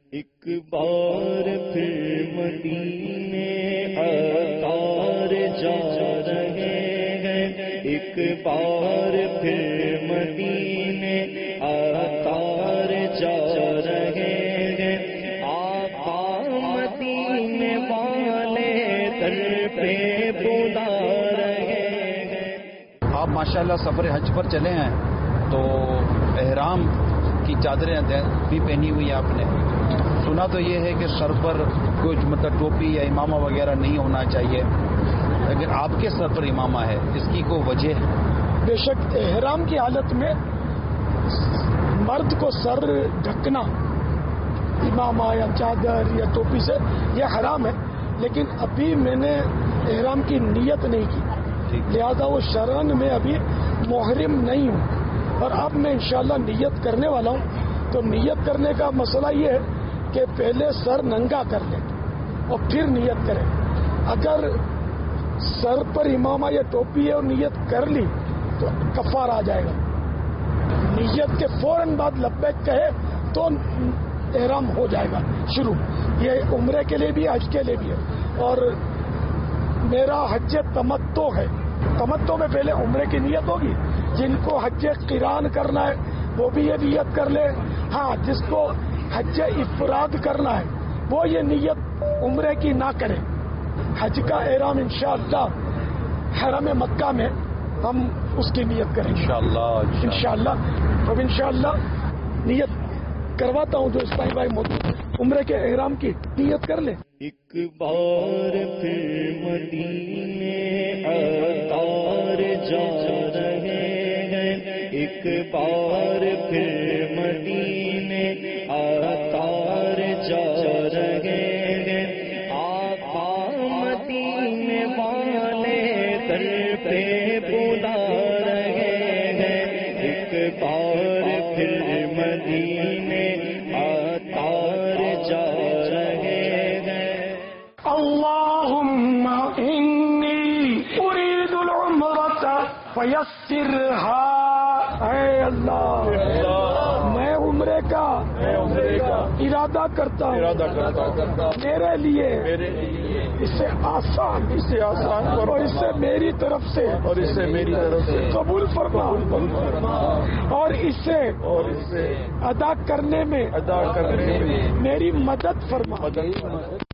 ایک بار پھر مدینے عطار جا رہے ہیں، ایک بار پھر مدینے عطار جا رہے ہیں، آقا مدینے والے در پہ بلا رہے ہیں۔ آپ ماشاءاللہ سفر حج پر چلے ہیں تو احرام کی چادریں بھی پہنی ہوئی ہیں آپ نے، سنا تو یہ ہے کہ سر پر کچھ مطلب ٹوپی یا امامہ وغیرہ نہیں ہونا چاہیے، لیکن آپ کے سر پر امامہ ہے، اس کی کوئی وجہ ہے؟ بے شک احرام کی حالت میں مرد کو سر ڈھکنا امامہ یا چادر یا ٹوپی سے یہ حرام ہے، لیکن ابھی میں نے احرام کی نیت نہیں کی، لہذا وہ شرعن میں ابھی محرم نہیں ہوں، اور اب میں انشاءاللہ نیت کرنے والا ہوں۔ تو نیت کرنے کا مسئلہ یہ ہے کہ پہلے سر ننگا کر لیں اور پھر نیت کریں۔ اگر سر پر امامہ یا ٹوپی ہے اور نیت کر لی تو کفار آ جائے گا، نیت کے فوراً بعد لبیک کہے تو احرام ہو جائے گا شروع۔ یہ عمرے کے لیے بھی حج کے لیے بھی ہے، اور میرا حج تمتع ہے، تمتع میں پہلے عمرے کی نیت ہوگی، جن کو حج قران کرنا ہے وہ بھی یہ نیت کر لے، ہاں جس کو حج افراد کرنا ہے وہ یہ نیت عمرے کی نہ کرے۔ حج کا احرام انشاءاللہ حرم مکہ میں ہم اس کی نیت کریں گے انشاءاللہ۔ اب انشاءاللہ نیت کرواتا ہوں جو اسلامی بھائی موجود عمرے کے احرام کی نیت کر لیں۔ ایک بار پھر مدینے عطار جا رہے ہیں، ایک بار پھر مدینے عطار جا رہے ہیں، آقا مدینے والے در پہ بلا رہے ہیں، ایک بار پھر مدینے عطار جا رہے ہیں۔ اللہم انی ارید العمرۃ فیسرھا، اے اللہ میں عمرے کا ارادہ کرتا ہوں، میرے لیے اسے آسان اور اس سے میری طرف سے قبول فرما، اور اسے ادا کرنے میں میری مدد فرما۔